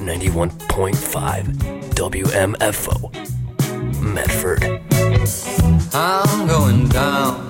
91.5 WMFO, Medford. I'm going down.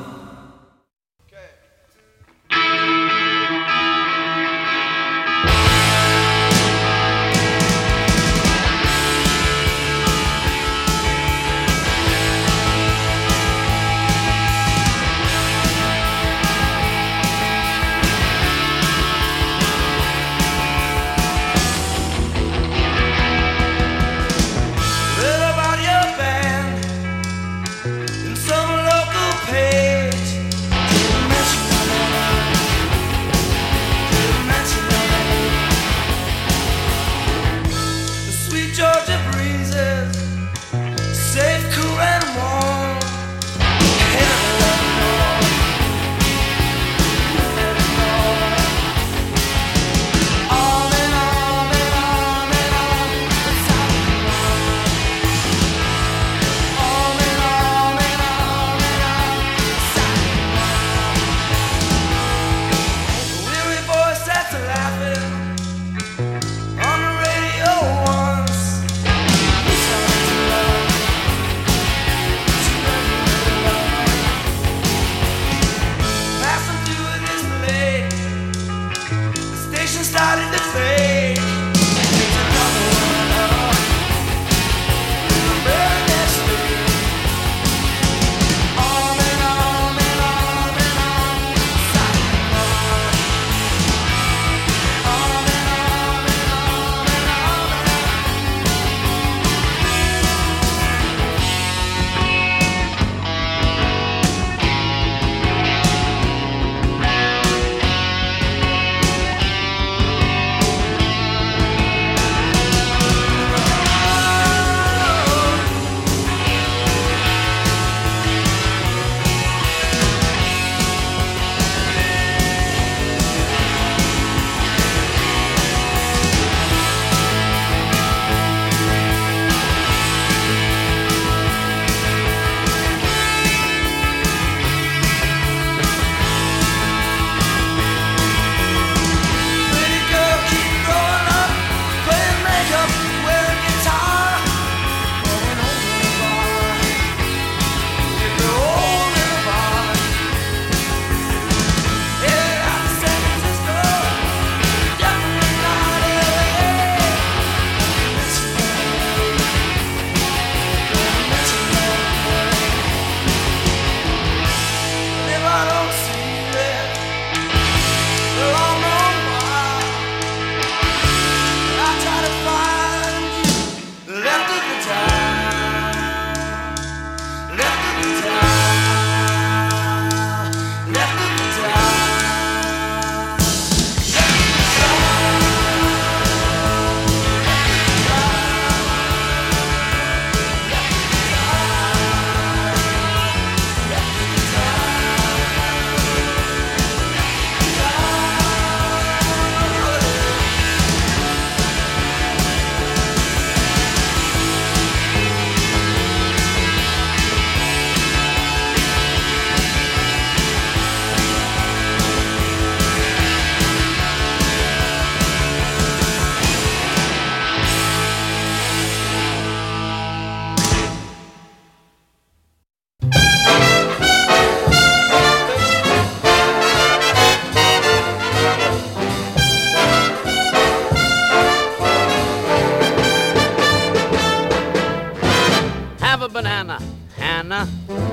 Banana, Hannah.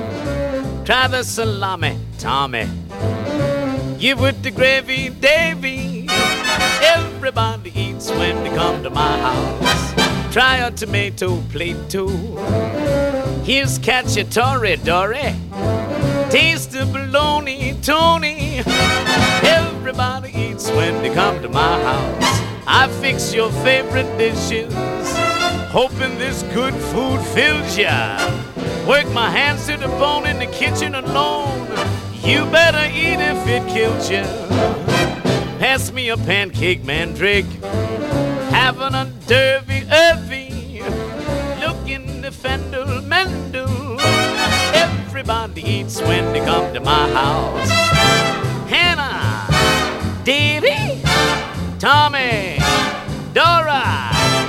Try the salami, Tommy. Give with the gravy, Davy. Everybody eats when they come to my house. Try a tomato plate too. Here's cacciatore, Dory. Taste the bologna, Tony. Everybody eats when they come to my house. I fix your favorite dishes, hoping this good food fills ya. Work my hands to the bone in the kitchen alone. You better eat if it kills ya. Pass me a pancake, mandrake. Having a derby-irvy. Look in the fendel, mendel. Everybody eats when they come to my house. Hannah, Davy, Tommy, Dora.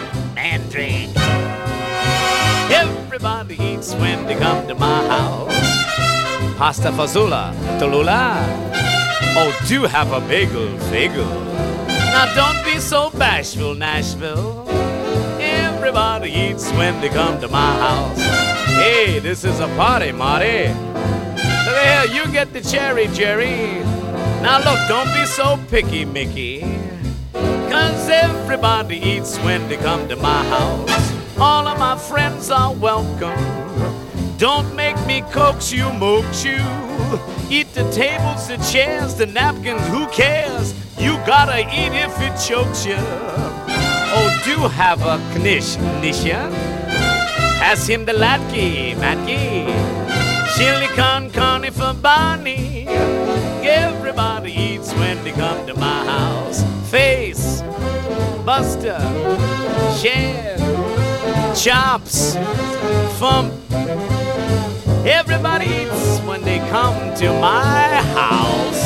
and drink. Everybody eats when they come to my house. Pasta fazola, Tallulah. Oh, do have a bagel, fagel. Now don't be so bashful, Nashville. Everybody eats when they come to my house. Hey, this is a party, Marty. Look here, you get the cherry, Jerry. Now look, don't be so picky, Mickey. 'Cause everybody eats when they come to my house. All of my friends are welcome. Don't make me coax you, moax you. Eat the tables, the chairs, the napkins, who cares? You gotta eat if it chokes you. Oh, do have a knish, Nisha. Pass him the latke, matke. Chili con carne for Barney. Everybody eats when they come to my house. Face, Buster, Share, Chops, Fump. Everybody eats when they come to my house.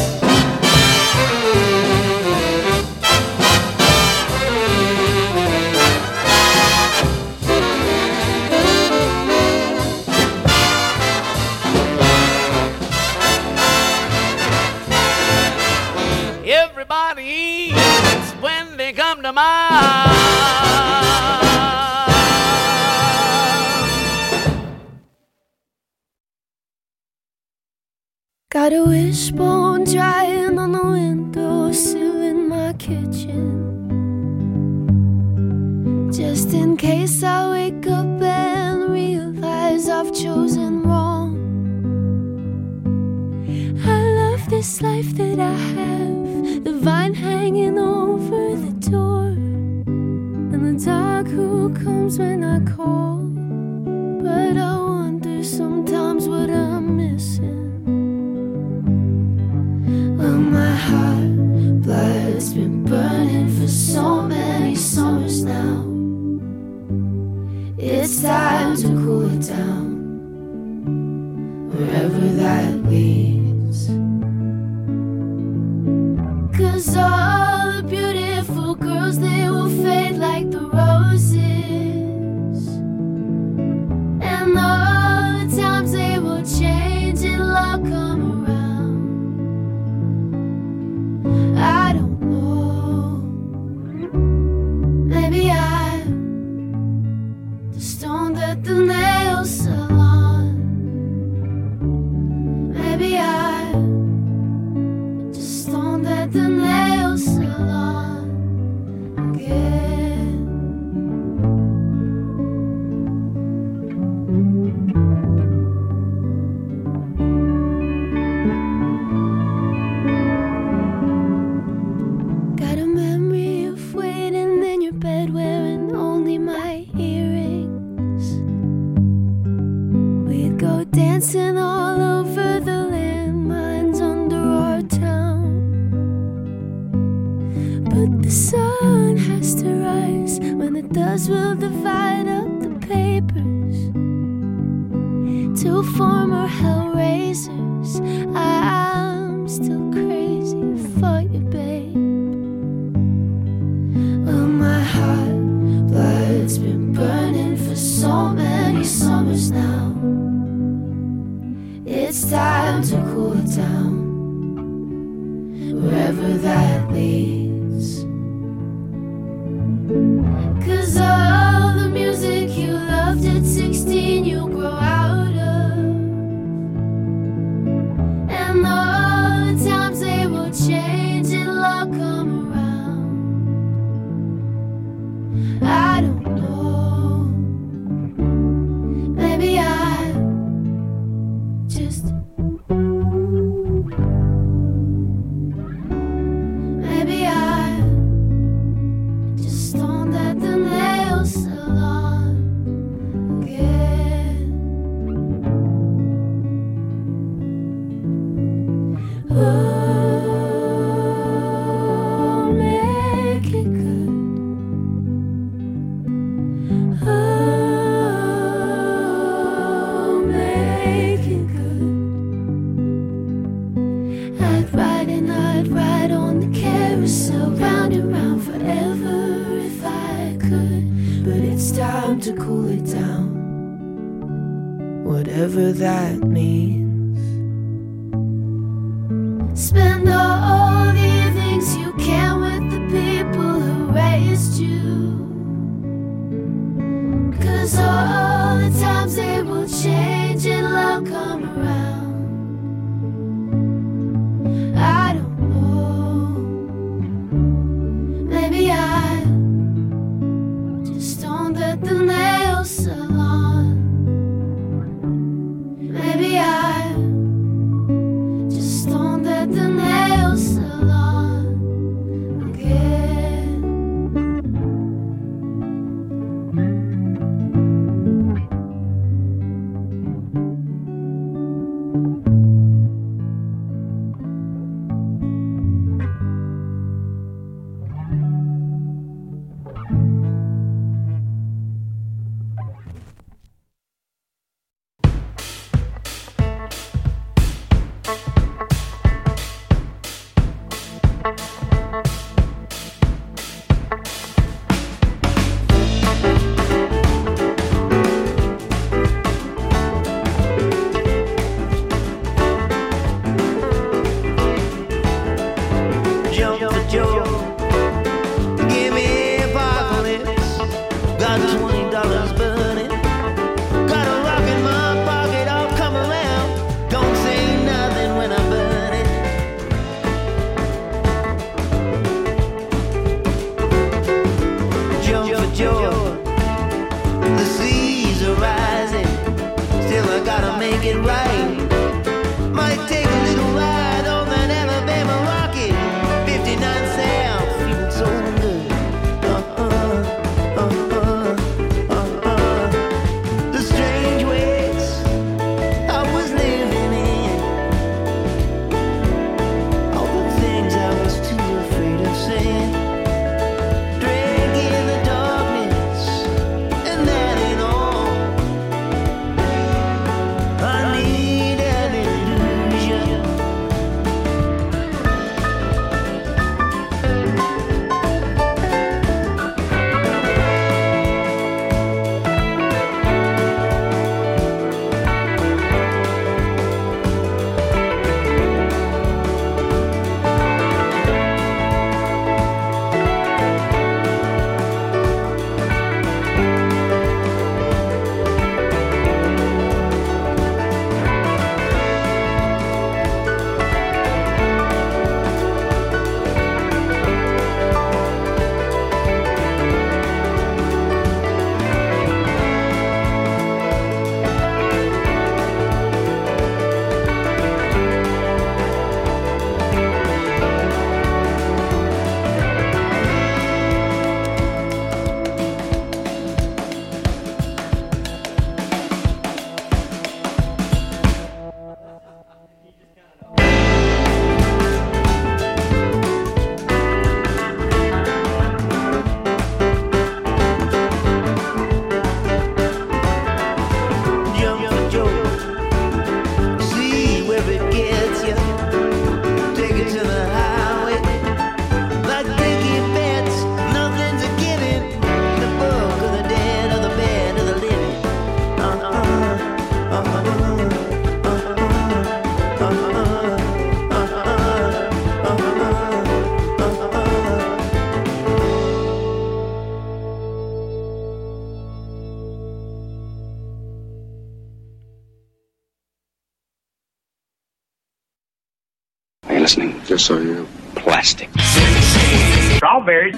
Everybody eats when they come to my house. Got a wishbone drying on the windowsill in my kitchen, just in case I wake up and realize I've chosen wrong. I love this life that I have, the vine hanging over the door, and the dog who comes when I call. But I wonder sometimes what I'm missing. Well, my heart blood's been burning for so many summers now. It's time to cool it down, wherever that leads. 'Cause all the beautiful girls, they will fade like the roses, and all the times they will change and love come around. I don't know, maybe I'm the stone that the nails salon. Maybe I'm just stone that the nails salon again. Got a memory of waiting in your bed wearing only my earrings. We'd go dancing all over the landmines under our town. But the sun has to rise. When it does, we'll divide up the papers. Two former hellraisers. I'm still crazy for you, babe. Well, my heart blood's been burning for so many summers now. It's time to cool it down, wherever that leads. 'Cause all the music you loved at 16 you grow out of, and all the times they will change and love come around. I don't know, maybe I'm just time to cool it down, whatever that means. Spend all the evenings you can with the people who raised you, 'cause all the times they will change and love come around. I don't know, maybe I just don't let the nail salon. Maybe I just don't let the nail salon again. Listening? Yes, I am. Plastic. Strawberries.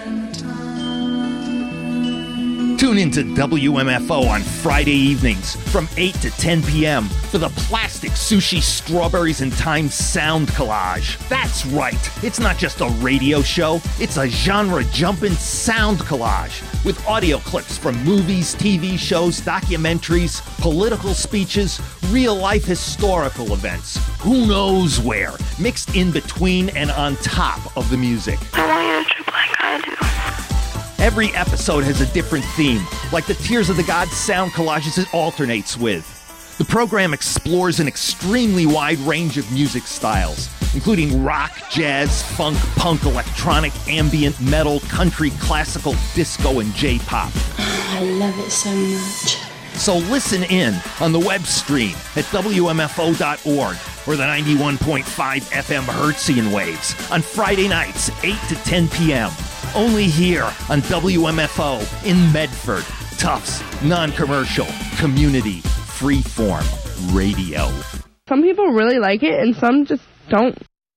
Tune in to WMFO on Friday evenings from 8 to 10 p.m. for the Plastic Sushi Strawberries and Time Sound Collage. That's right, it's not just a radio show, it's a genre-jumping sound collage with audio clips from movies, TV shows, documentaries, political speeches, real-life historical events, who knows where, mixed in between and on top of the music. I want you to trip like I do. Every episode has a different theme, like the Tears of the Gods sound collages it alternates with. The program explores an extremely wide range of music styles, including rock, jazz, funk, punk, electronic, ambient, metal, country, classical, disco, and J-pop. I love it so much. So listen in on the web stream at WMFO.org or the 91.5 FM Hertzian waves on Friday nights, 8 to 10 p.m. Only here on WMFO in Medford. Tufts, non-commercial, community, freeform radio. Some people really like it and some just don't.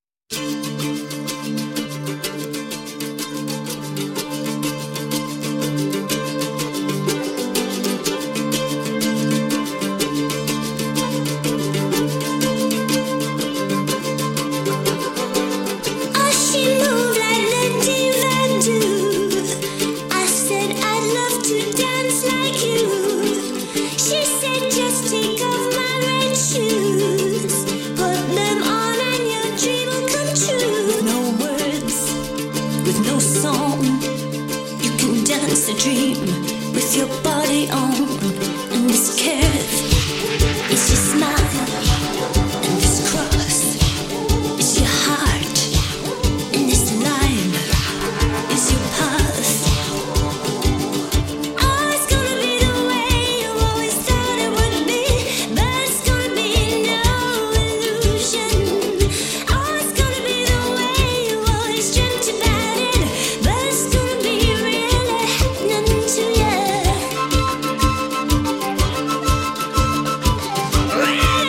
A dream with your body on, and this curve is your smile, and this cross is your heart, and this line is your path. Oh, it's gonna be the way you always thought it would be, but it's gonna be no illusion. Oh, it's gonna be the way you always dreamt about it, but it's gonna be really happening to you.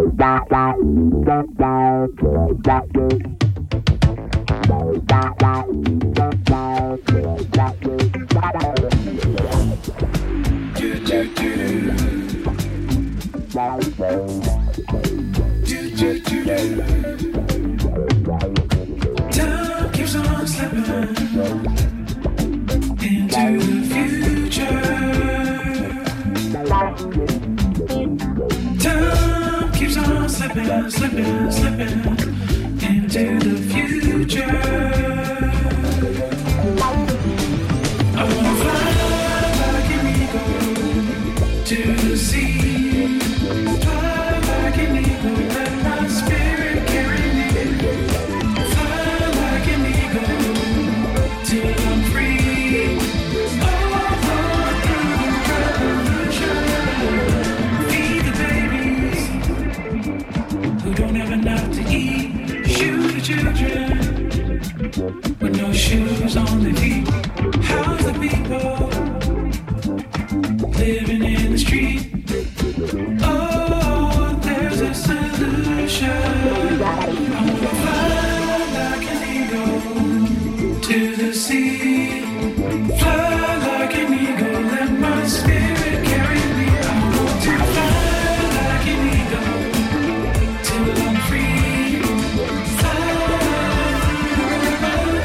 Time keeps on slipping into the future. Time keeps on slipping, slipping, slipping into the future. I wanna fly like an eagle to the sea. Fly like an eagle, let my spirit carry me. Fly like an eagle till I'm free. All through revolution. Feed the babies who don't have enough to eat. Shoot the children with no shoes on their feet. How's the people living in the street? Oh, there's a solution. I wanna fly like an eagle to the sea. Fly like an eagle, let my spirit carry me. I want to fly like an eagle till I'm free. Fly through the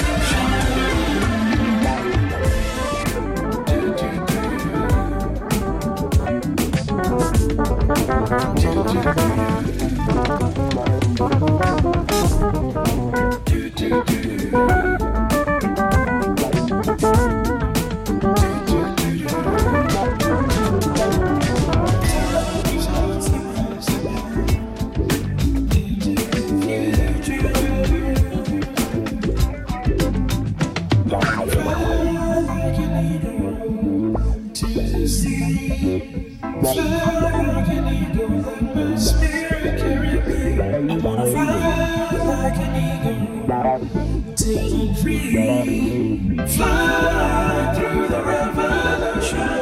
revolution.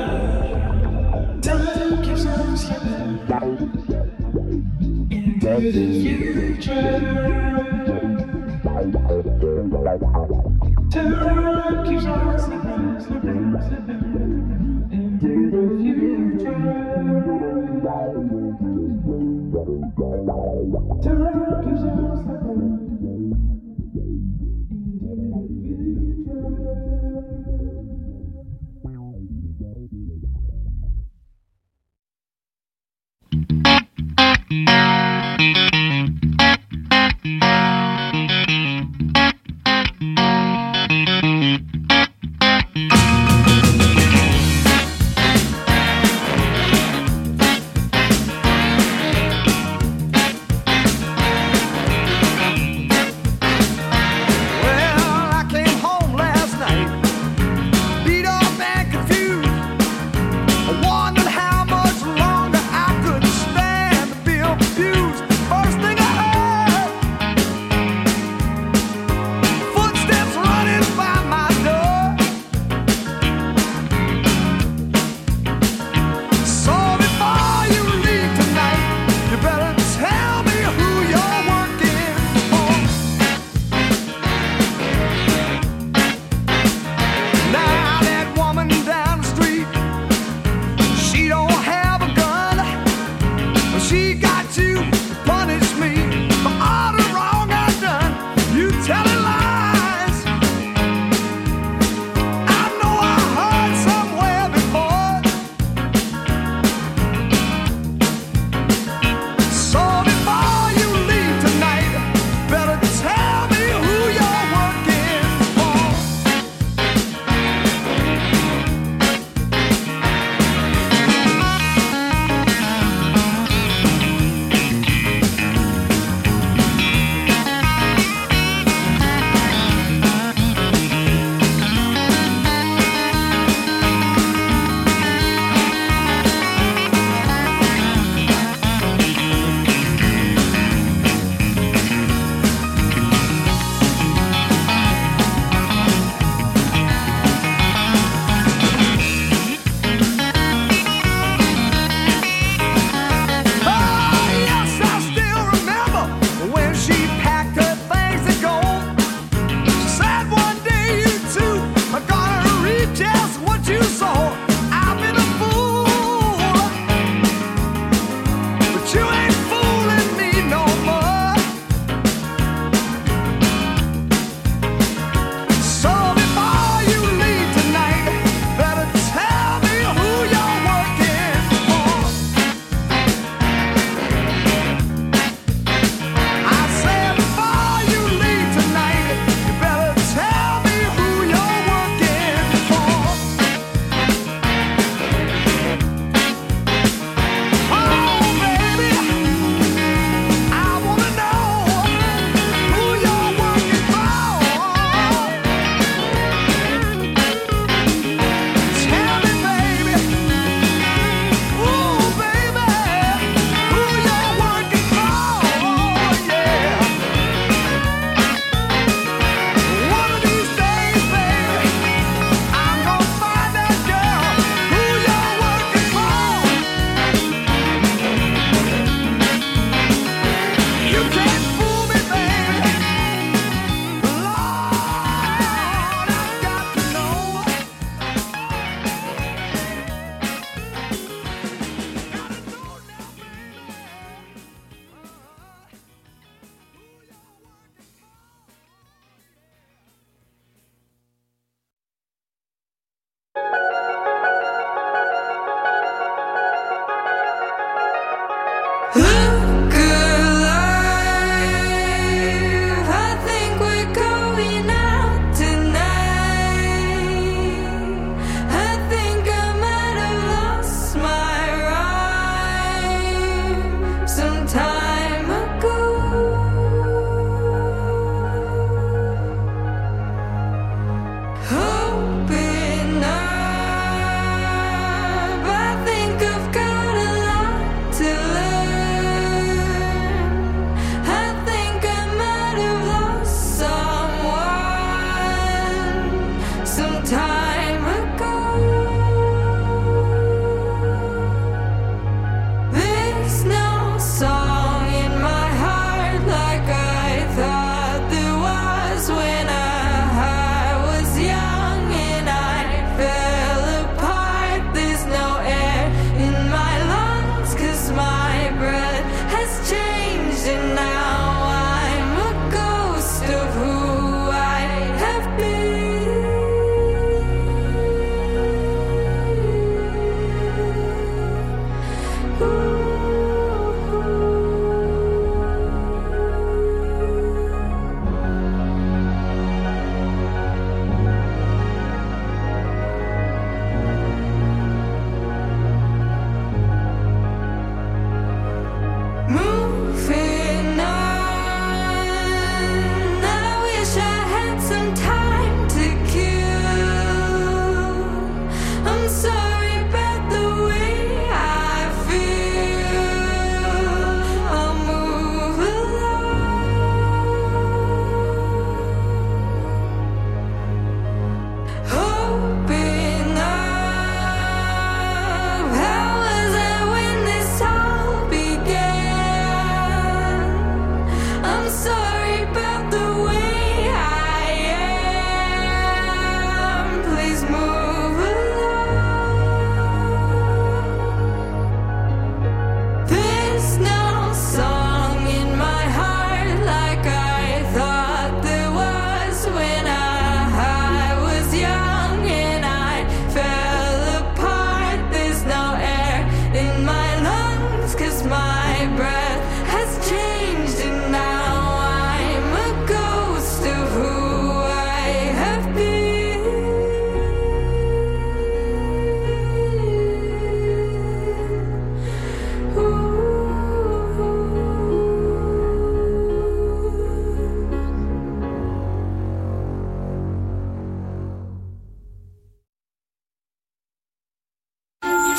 Time keeps on slipping into the future. Time keeps on slipping, slipping, slipping into the future. Time keeps on slipping.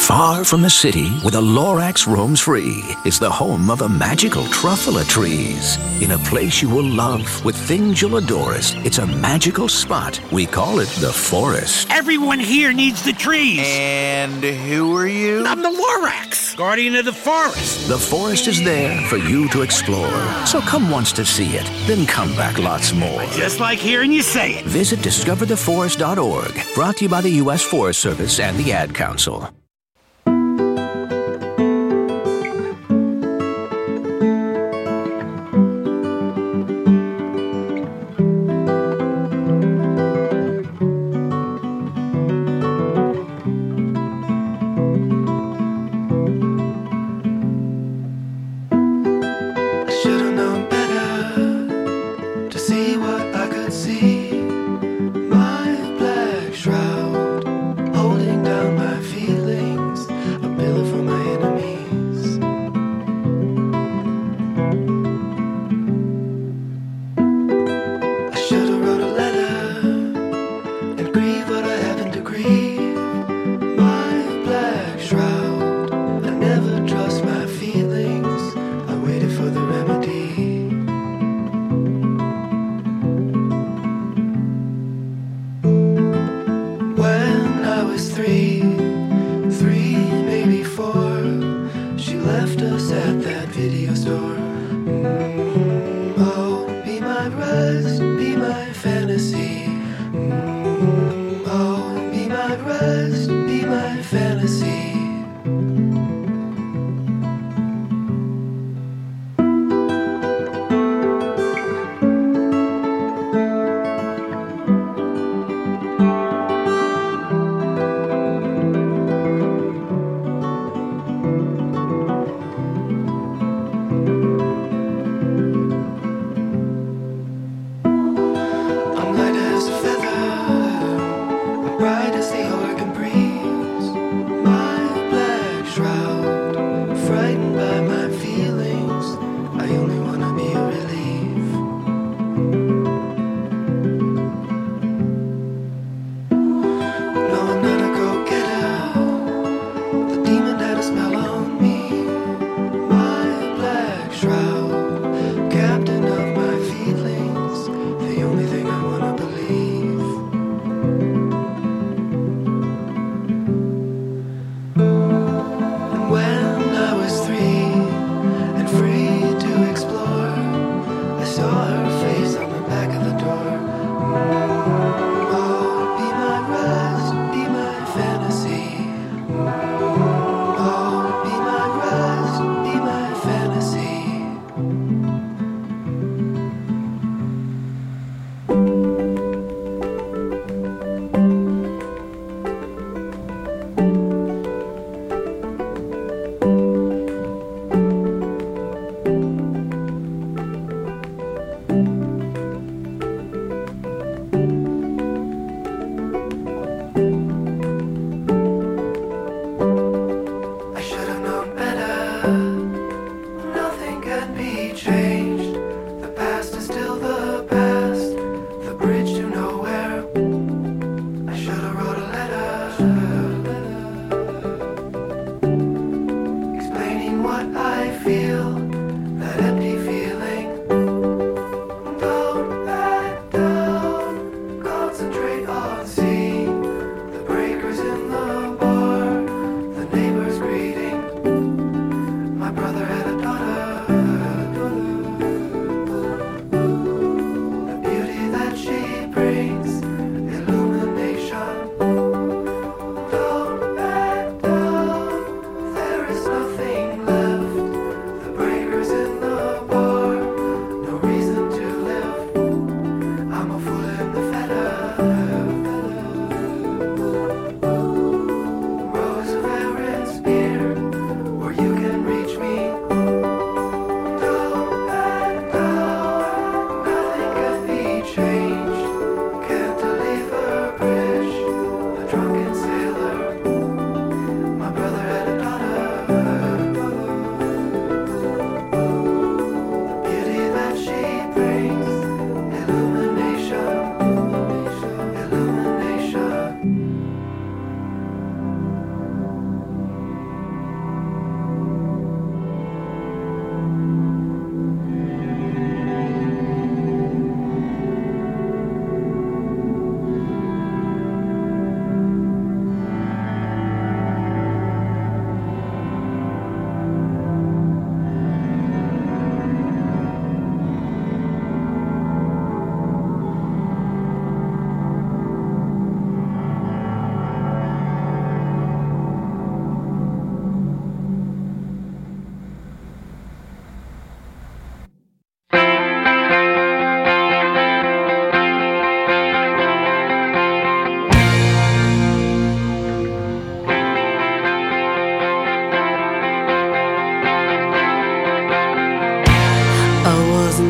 Far from the city, where the Lorax roams free, is the home of the magical truffula trees. In a place you will love, with things you'll adore it. It's a magical spot. We call it the forest. Everyone here needs the trees. And who are you? I'm the Lorax, guardian of the forest. The forest is there for you to explore. So come once to see it, then come back lots more. I just like hearing you say it. Visit discovertheforest.org. Brought to you by the U.S. Forest Service and the Ad Council. Should've known better to see what I could see. My black shroud holding down my feelings.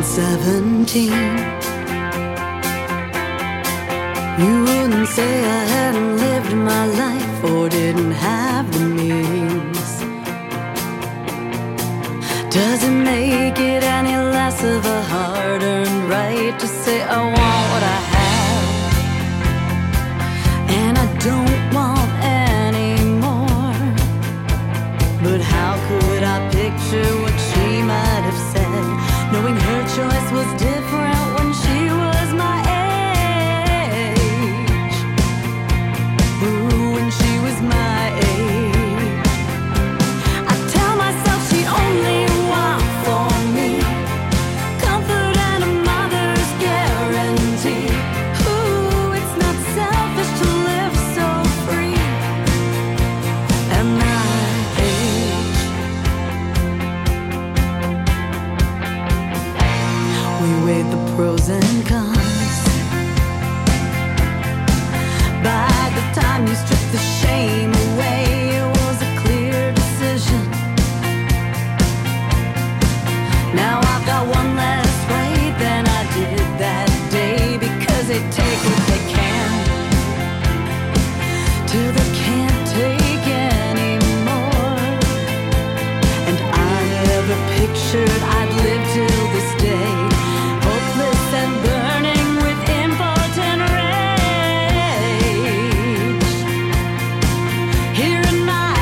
17, you wouldn't say I hadn't lived my life or didn't have the means. Does it make it any less of a hard-earned right to say I want what I have and I don't want any more? But how could I picture what she might have said, knowing her choice was different when she was my age? Ooh, when she was my age. I tell myself she only want for me comfort and a mother's guarantee. Ooh, it's not selfish to live so free at my age. We weighed the pros and cons. By the time you stripped the shame away, it was a clear decision. Now I've got one less right than I did that day, because they take what they can till they can't take anymore. And I never pictured I'd live till this day, hopeless and burning with impotent rage. Here in my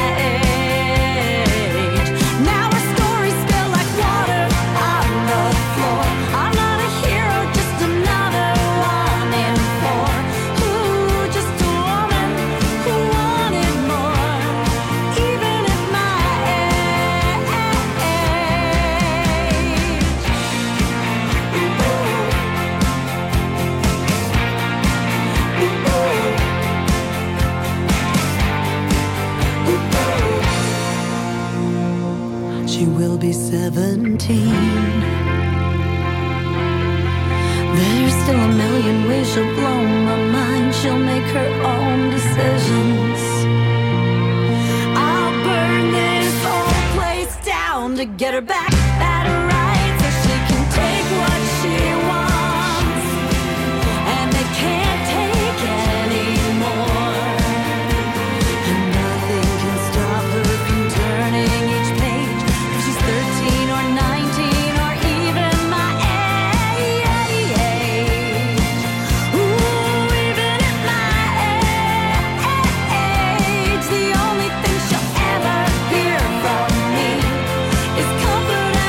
age, now our stories spill like water on the floor. I'm not a hero, just another one in four. Ooh, just a woman who wanted more, even at my age. She will be 17. There's still a million ways she'll blow my mind. She'll make her own decisions. I'll burn this whole place down to get her back at her right, so she can take what she wants, and they can't take anymore. And nothing can stop her from turning each page, if she's 13 or 19 or even my age. Ooh, even at my age, the only thing she'll ever hear from me is comfort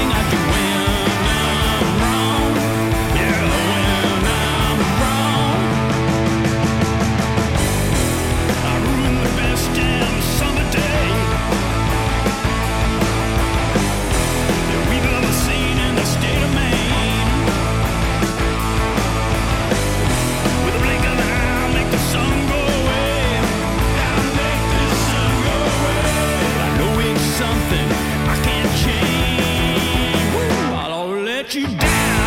I do when I'm wrong. Yeah, when I'm wrong. I ruin the best damn summer day that we've ever seen in the state of Maine. With a blink of an eye, I'll make the sun go away. I'll make the sun go away. I know it's something I can't change. I'll let you down.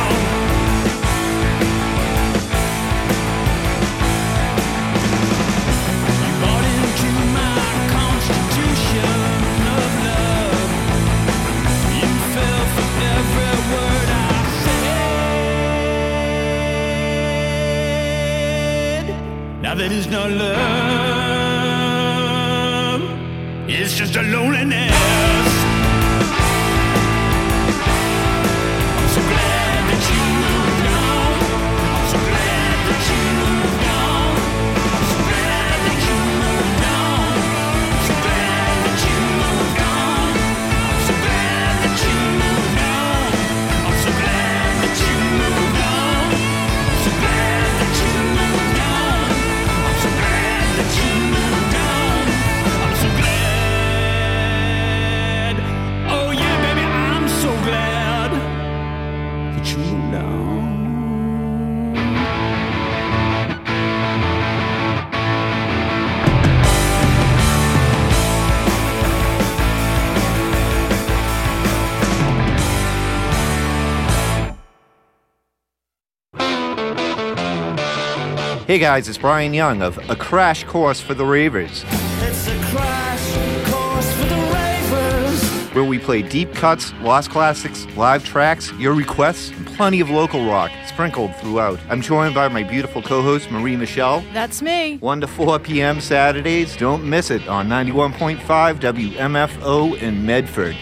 You bought into my constitution of love. You fell for every word I said. Now that is not love, it's just a loneliness. I'm so glad that you moved on. I'm so glad that you moved on. I'm so glad that you moved on. I'm so glad that you moved on. I'm so glad that you moved on. I'm so glad that you moved on. I'm so glad that you moved on. I'm so glad that you moved on. I'm so glad. Oh yeah, baby, I'm so glad that you moved on. Hey guys, it's Brian Young of A Crash Course for the Ravers, It's a crash course for the ravers. where we play deep cuts, lost classics, live tracks, your requests, and plenty of local rock sprinkled throughout. I'm joined by my beautiful co-host Marie Michelle. That's me. 1 to 4 p.m. Saturdays. Don't miss it on 91.5 WMFO in Medford.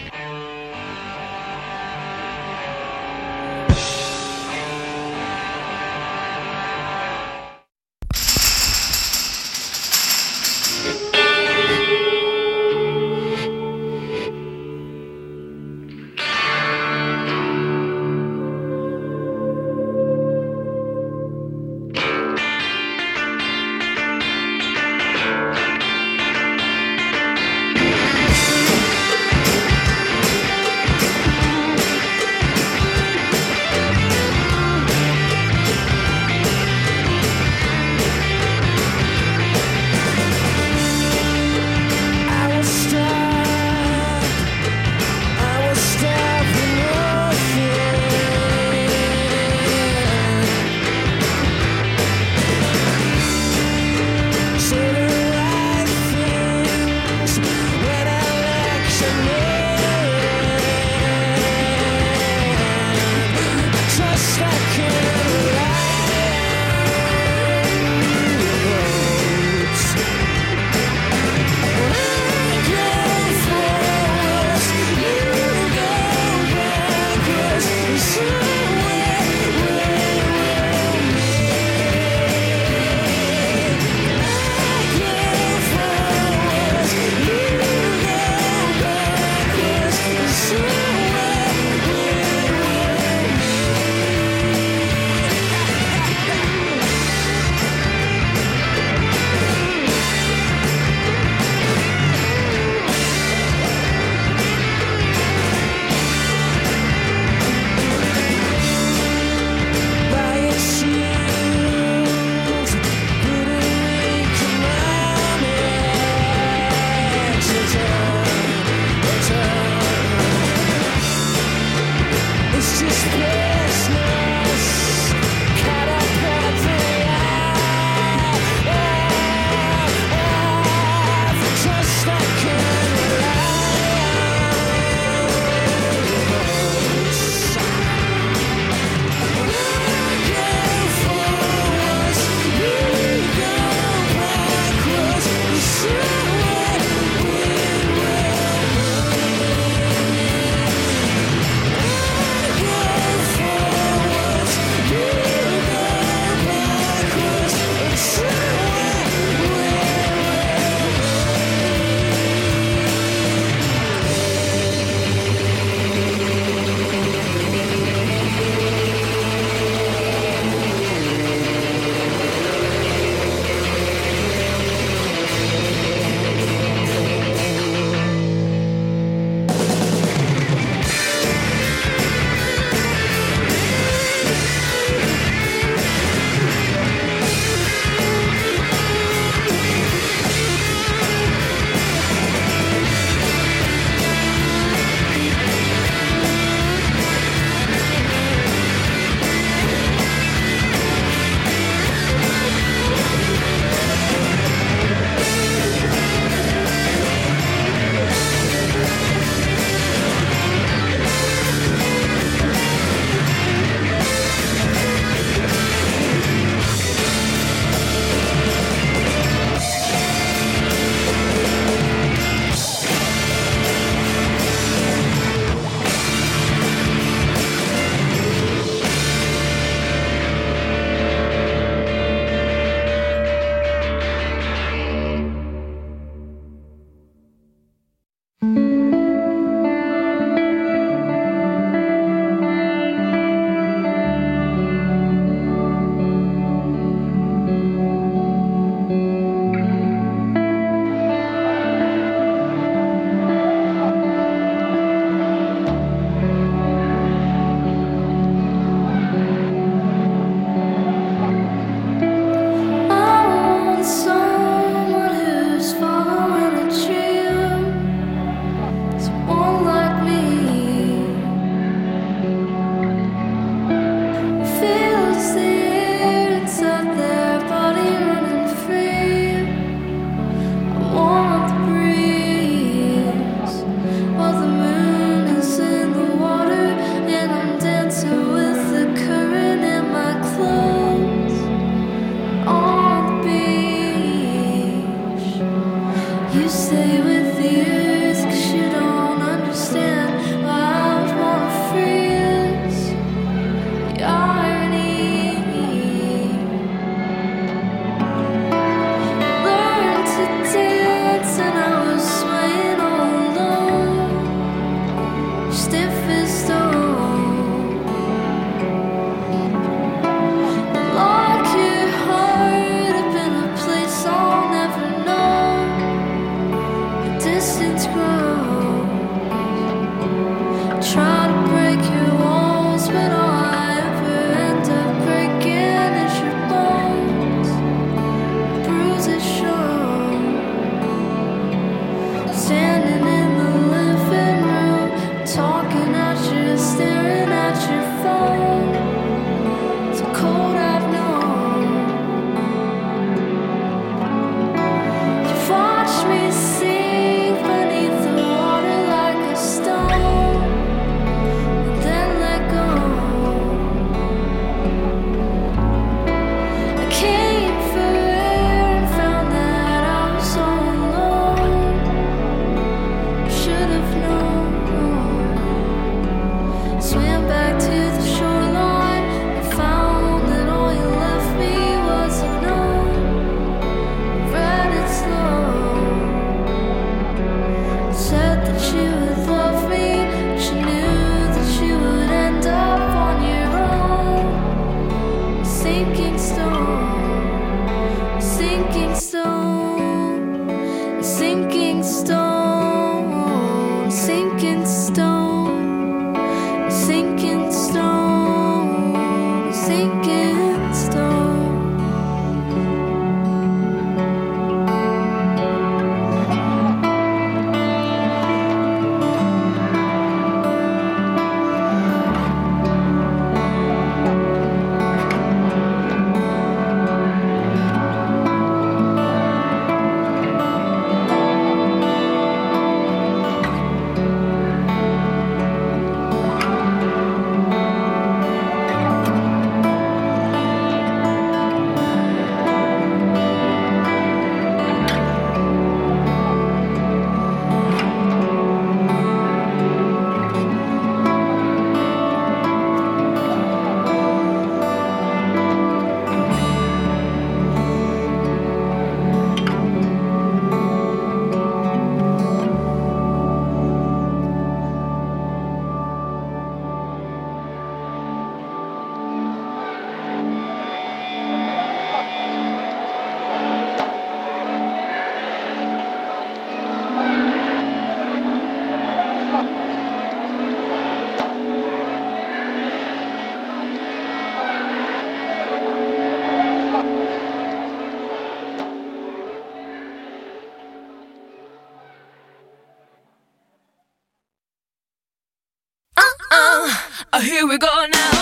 go now.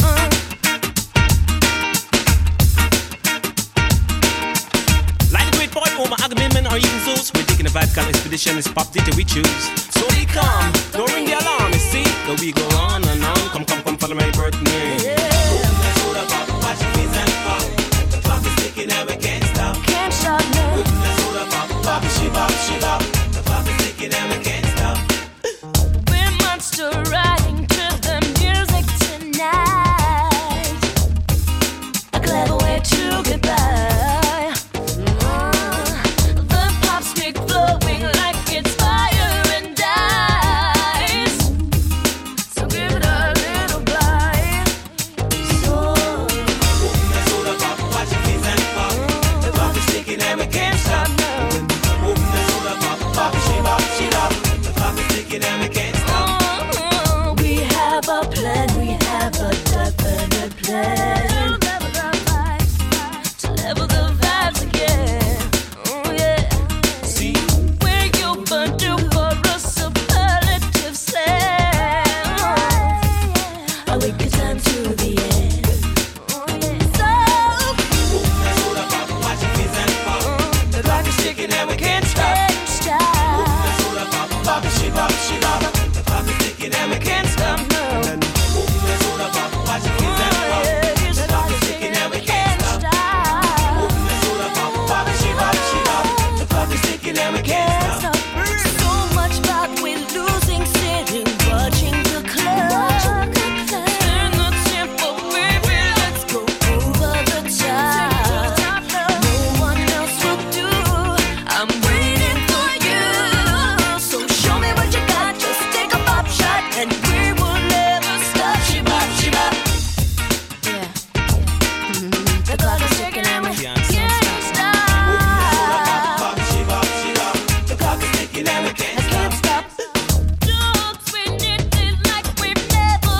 Like the great boy, Omar Agamemnon, or even Zeus, we're taking a Vatican expedition. It's pop data we choose. So be calm, don't ring the alarm. You see, though we go on and on. Come, follow my birthday. Watch your face and pop. The clock is ticking and we can't stop. Can't stop now. Bop, she bop. The clock is ticking and we can't stop. We're monster riding to the music tonight. A clever way to get by. The pop stick flowing like it's fire and ice. So give it a little bite. So Watch your face and pop. The clock is ticking and we can't stop. Bop, she bop. The clock is ticking and we can't stop. we have a plan, we have a definite plan. To level the vibes again. Oh yeah. See, Where you burn to for a superlative slam. I wait good time to the end. Oh yeah. watch your face and pop. The clock is ticking and we can't stop. Bop, she bop. The clock is ticking and we can't stop. Watch your face and pop. The clock is ticking and we can't stop. Bop, she bop. The clock is ticking and we can't stop. So much about we losing, sitting, watching the clock. Turn the tempo, baby, let's go over the top. No one else will do. I'm waiting for you. So show me what you got. Just take a pop shot, and we will never stop. She bop. Yeah. The clock is ticking and we can't stop. Bop, she bop. The clock is ticking and we can't I can't stop. Don't spin it like we've never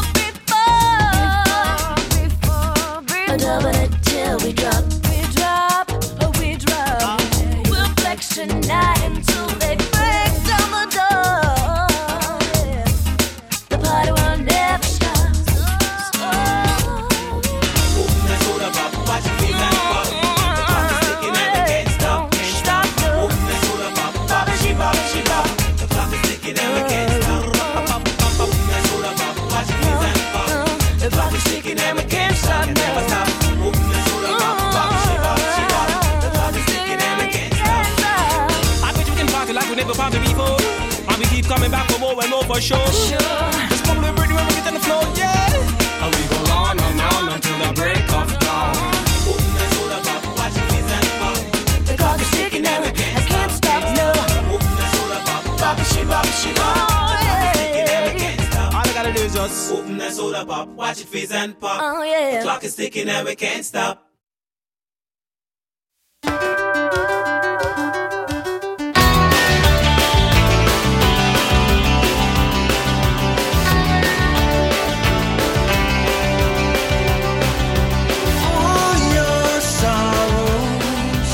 before. Double it till we drop. We'll flex tonight until they break down the door. The party will never stop. Watch your face and pop. The clock is ticking and we can't stop. Stop, no. Bop, she bop. The clock is ticking and we can't stop. Watch your face and pop. The clock is ticking and we can't stop. Never stop. Bop, she bop. The clock is ticking and we can't stop. I bet you can party like we never party before. And we keep coming back for more and more for sure. Just bubble and break when we get on the floor, yeah. And we go on and on until the break of dawn. Watch your face and pop. The clock is ticking and I can't stop, no. Bop, she bop. Oh, All I gotta do is just open that soda pop, watch your face and pop. Oh, yeah. The clock is ticking and we can't stop. All your sorrows,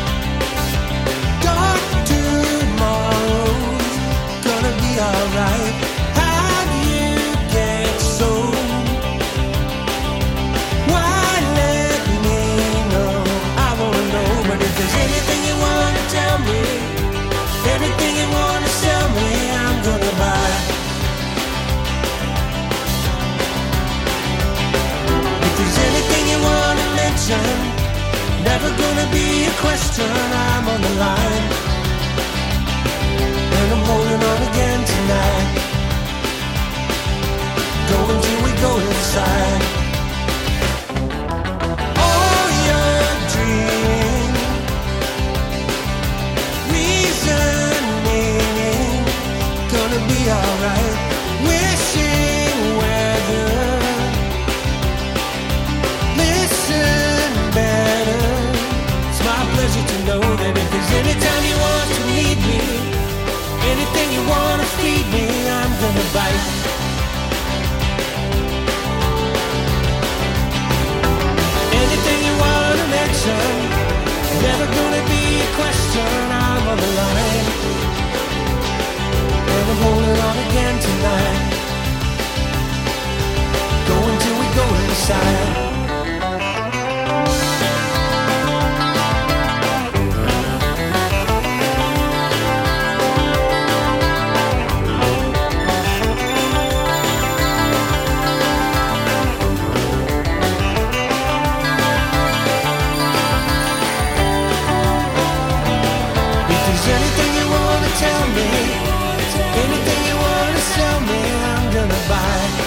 dark tomorrows, gonna be alright. How do you get so? Why let me know? I wanna know. But if there's anything you wanna tell me, anything you wanna sell me, I'm gonna buy. If there's anything you wanna mention, never gonna be a question. I'm on the line, and I'm holding on again tonight. Go until we go inside. All your dreams, reasoning, gonna be alright. Wishing weather. Listen better. It's my pleasure to know that if there's any time you want to need me, anything you want to feed me, I'm gonna bite. Anything you want to mention, never gonna be a question. I'm on the line, and I'm holding on again tonight. Go by.